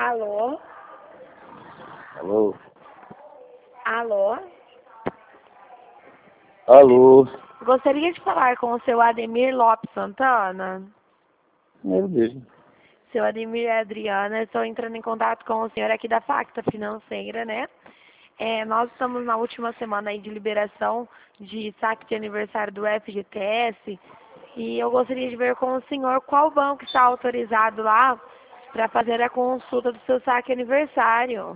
Alô? Alô? Alô? Alô? Gostaria de falar com o seu Ademir Lopes Santana. Meu Deus. Seu Ademir e Adriana, estou entrando em contato com o senhor aqui da Facta Financeira, né? Nós estamos na última semana aí de liberação de saque de aniversário do FGTS e eu gostaria de ver com o senhor qual banco está autorizado lá para fazer a consulta do seu saque aniversário.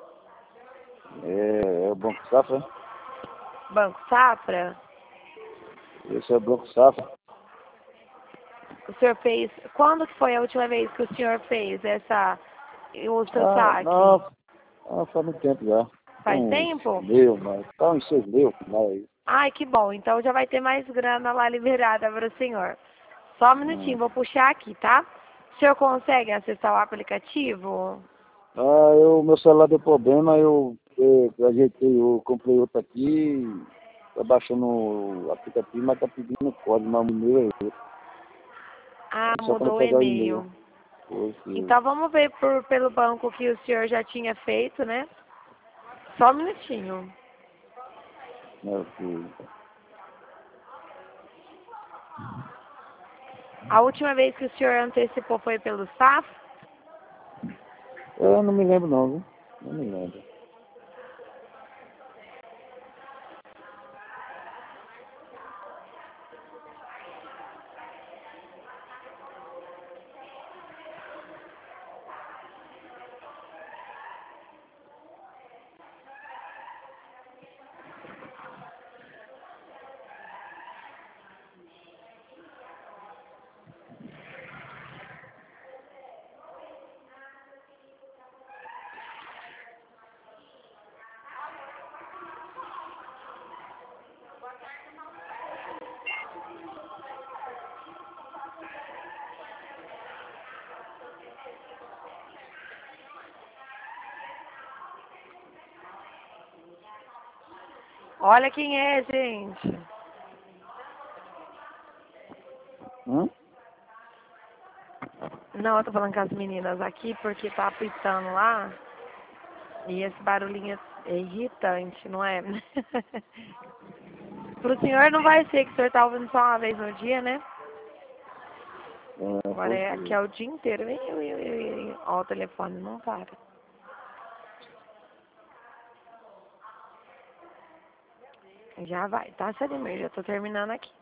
É o Banco Safra? Banco Safra? Esse é o Banco Safra. O senhor fez... Quando que foi a última vez que o senhor fez o seu saque? Não, faz muito tempo já. Faz tempo? Uns 6 meses, mas... Ai, que bom. Então já vai ter mais grana lá liberada para o senhor. Só um minutinho, vou puxar aqui, tá? O senhor consegue acessar o aplicativo? Meu celular deu problema, eu ajeitei, eu comprei outro aqui, tá baixando o aplicativo, mas tá pedindo código, mas o meu é outro. Ah, Só quando mudou o pegar o e-mail. e-mail. Então vamos ver pelo banco que o senhor já tinha feito, né? Só um minutinho. A última vez que o senhor antecipou foi pelo SAF? Eu não me lembro não, viu? Não me lembro. Olha quem é, gente. Não, eu tô falando com as meninas aqui porque tá apitando lá. E esse barulhinho é irritante, não é? Pro senhor não vai ser, que o senhor tá ouvindo só uma vez no dia, né? Agora aqui é o dia inteiro. Ó, o telefone não para. Já vai, tá, Sadimir? Já tô terminando aqui.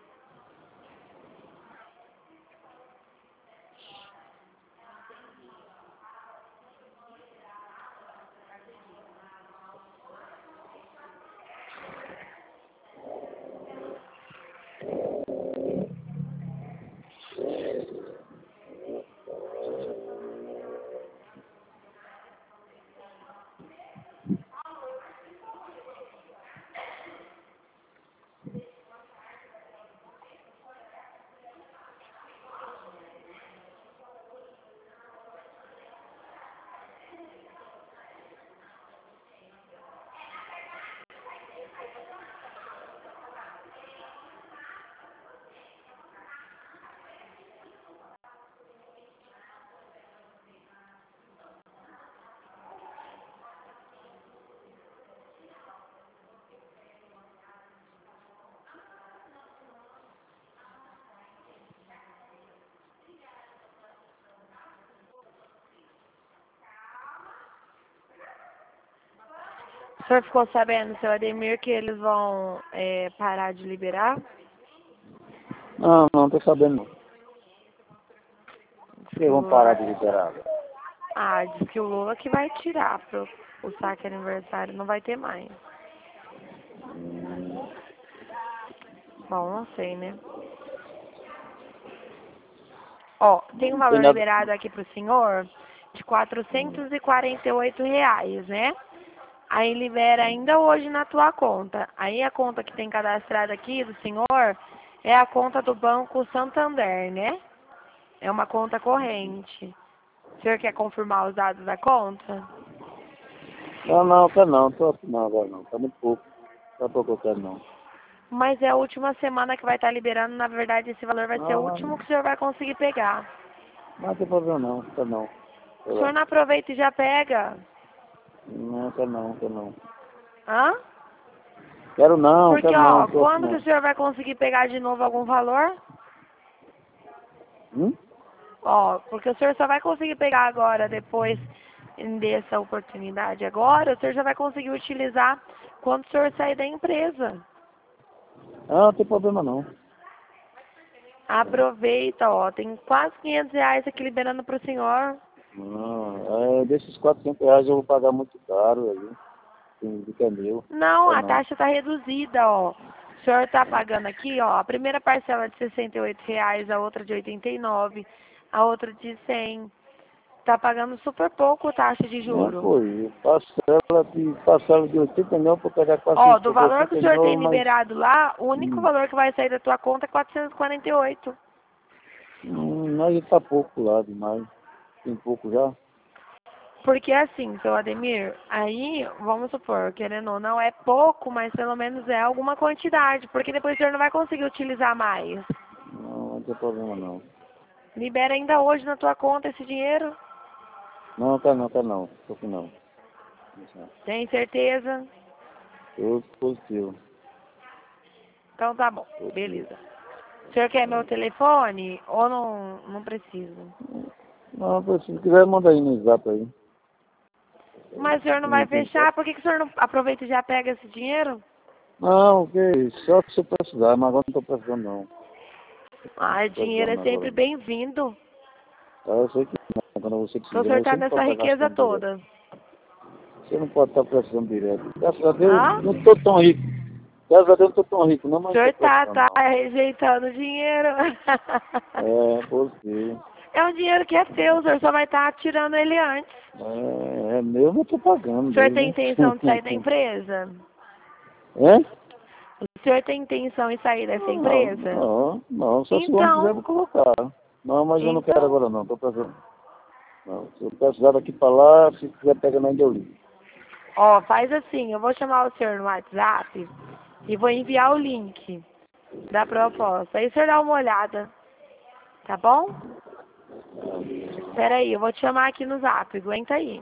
O senhor ficou sabendo, seu Ademir, que eles vão parar de liberar? Não tô sabendo não. Porque vão parar de liberar. Ah, diz que o Lula que vai tirar o saque aniversário, não vai ter mais. Bom, não sei, né? Ó, tem um Não tem valor nada. liberado aqui pro senhor de R$ 448, né? Aí libera ainda hoje na tua conta. Aí a conta que tem cadastrada aqui do senhor é a conta do Banco Santander, né? É uma conta corrente. O senhor quer confirmar os dados da conta? Não, tá não. Tô aqui não agora não. Tá muito pouco. Tá pouco eu quero não. Mas é a última semana que vai estar liberando. Na verdade, esse valor vai ser o último que o senhor vai conseguir pegar. Não tem problema não. Tá não. O senhor não aproveita e já pega? Não, quero não, quero não. Hã? Quero não, Porque, quero ó, não. quando que o senhor vai conseguir pegar de novo algum valor? Ó, porque o senhor só vai conseguir pegar agora, depois dessa oportunidade agora, o senhor já vai conseguir utilizar quando o senhor sair da empresa. Ah, não tem problema não. Aproveita, ó, tem quase R$ 500 aqui liberando pro senhor. Não, desses R$ 400 eu vou pagar muito caro aí. Tem que é meu. Não, É a não. taxa tá reduzida, ó. O senhor tá pagando aqui, ó, a primeira parcela de R$ 68, a outra de 89, a outra de 100. Tá pagando super pouco taxa de Não juro. foi. Parcela de 80 mil para pegar Ó, do valor que o 480 senhor tem mil, mas liberado lá, o único valor que vai sair da tua conta é 448. mas tá pouco lá demais. Tem pouco já. Porque assim, seu Ademir, aí, vamos supor, querendo ou não, é pouco, mas pelo menos é alguma quantidade, porque depois o senhor não vai conseguir utilizar mais. Não, não tem problema não. Libera ainda hoje na tua conta esse dinheiro? Não, tá não, tá não. Tô que não. Tem certeza? Eu positivo. Então tá bom, Positivo. beleza. O senhor quer meu telefone ou não precisa? Não, se quiser, manda aí no zap aí. Mas o senhor não vai fechar, por que o senhor não aproveita e já pega esse dinheiro? Não, que só se eu precisar, mas agora não tô precisando não. Ah, Tô dinheiro é precisando sempre agora não. bem-vindo. Eu sei que não. Quando você Então o precisa, senhor mas tá você não nessa pode estar riqueza gastando direto. toda. Você não pode estar precisando direto. Graças a Deus, Ah? não tô tão rico. Graças a Deus não tô tão rico não, O mas não tô senhor precisando tá não. rejeitando o dinheiro. Você. É um dinheiro que é seu, o senhor só vai estar tirando ele antes. É meu, eu tô pagando O senhor tem mesmo. intenção de sair da empresa? É? O senhor tem intenção de sair dessa Não, empresa? não, não. Só se o homem quiser, eu Então, vou colocar. Não, mas eu não quero então, agora não, tô precisando. Não, se eu precisar daqui pra lá, se quiser pegar na ainda eu ligo. ó, faz assim, eu vou chamar o senhor no WhatsApp e vou enviar o link da proposta. Aí o senhor dá uma olhada, tá bom? Espera aí, eu vou te chamar aqui no Zap, aguenta aí.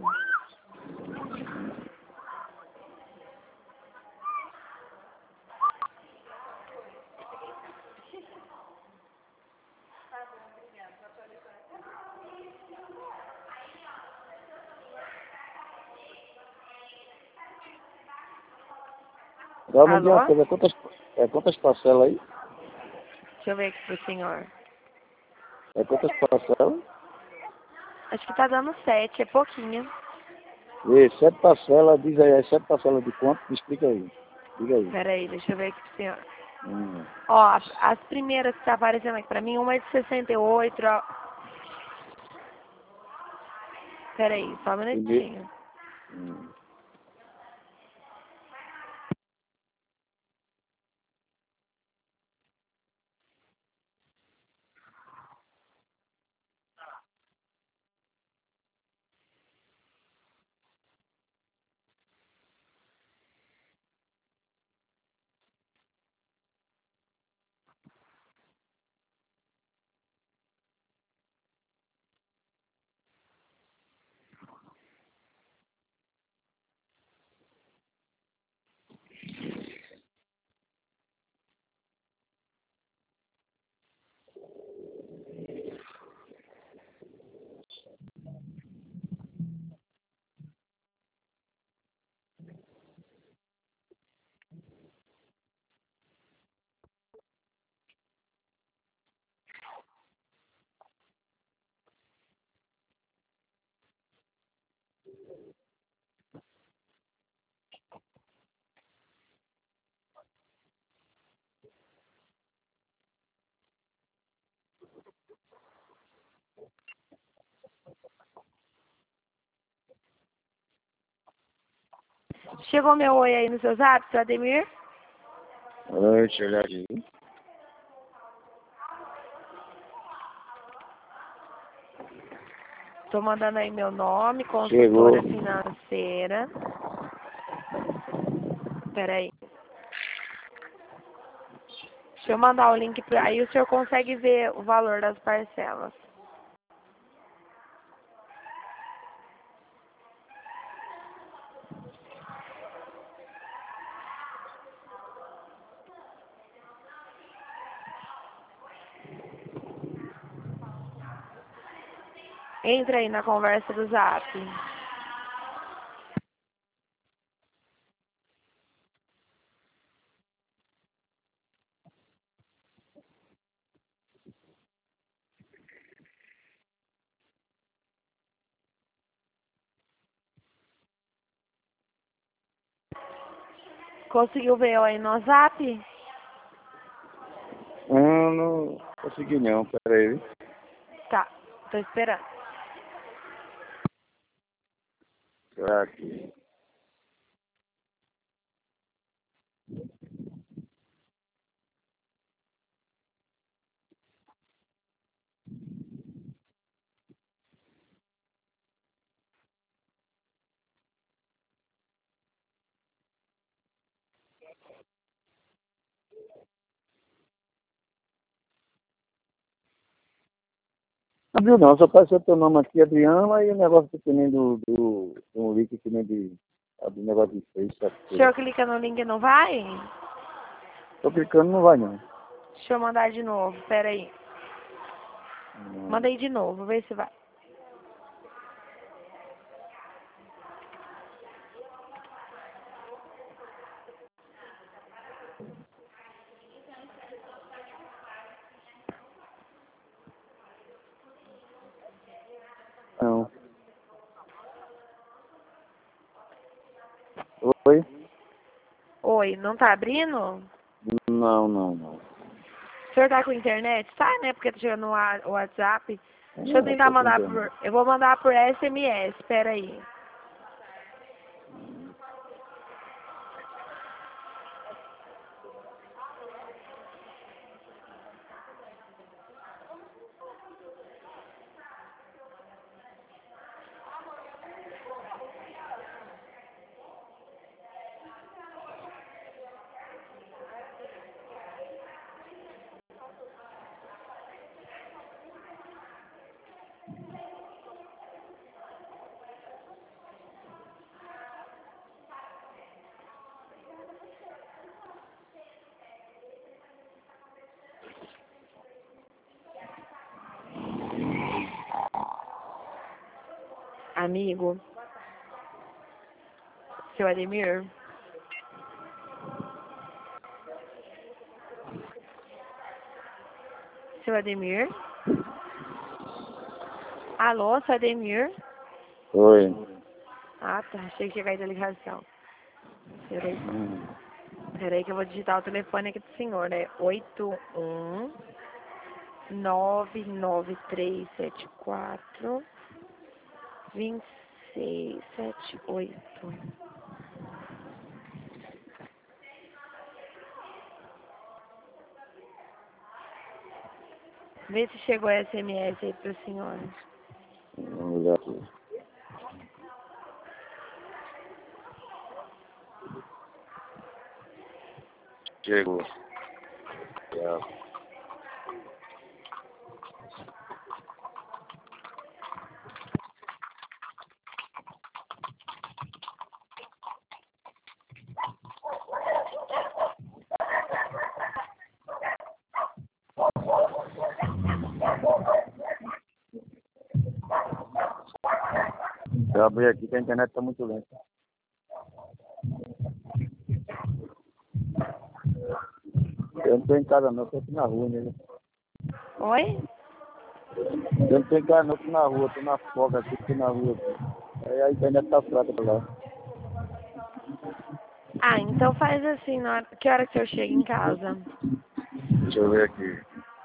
Dá uma Alô? adianta, quantas parcelas aí? Deixa eu ver aqui pro senhor. É quantas parcelas? Acho que tá dando 7, é pouquinho. E 7 parcelas, diz aí, 7 parcelas de quanto? Me explica aí. Diga aí. Espera aí, deixa eu ver aqui pro senhor. Hum. Ó, as primeiras que tá aparecendo aqui pra mim, uma é de 68, ó. Espera aí, só um Primeiro. minutinho. Hum. Chegou meu oi aí no seu Zap, seu Ademir? Deixa eu olhar aqui. Tô mandando aí meu nome, Chegou. consultora financeira. Espera aí. Deixa eu mandar o link pra... Aí o senhor consegue ver o valor das parcelas. Entra aí na conversa do Zap. Conseguiu ver eu aí no Zap? Não consegui não, peraí. Tá, tô esperando. Será que... Não viu não, só apareceu teu nome aqui, Adriana, e o negócio que nem do link que nem do negócio de Facebook. O senhor clica no link e não vai? Tô clicando, não vai não. Deixa eu mandar de novo, pera aí. Mandei de novo, vê se vai. Não. Oi? Oi, não tá abrindo? Não. O senhor tá com internet? Tá, né? Porque tá chegando o WhatsApp. Deixa eu tentar Tô com mandar internet. Eu vou mandar por SMS, pera aí. Amigo. Seu Ademir. Seu Ademir? Alô, seu Ademir? Oi. Ah, tá. Achei que ia cair da ligação. Peraí que eu vou digitar o telefone aqui do senhor, né? 81-99374-2678. Vê se chegou SMS aí pro senhor. Vamos olhar aqui. Chegou. Eu abri aqui que a internet tá muito lenta. Eu não tô em casa não, tô aqui na rua mesmo. Oi? Eu não tô em casa não, tô na rua, tô na folga aqui, tô na rua. Aí a internet tá fraca pra lá. Ah, então faz assim, que hora que eu chego em casa? Deixa eu ver aqui.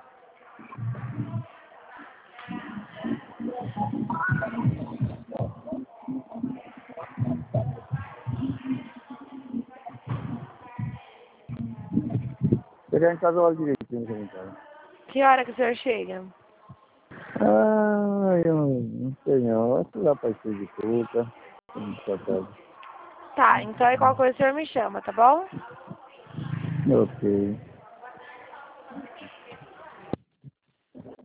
Chegar em casa, eu olho direitinho, chegar em casa. Que hora que o senhor chega? Eu não sei não. Acho que lá para as 6h30. Tá, então aí qualquer coisa o senhor me chama, tá bom? Ok.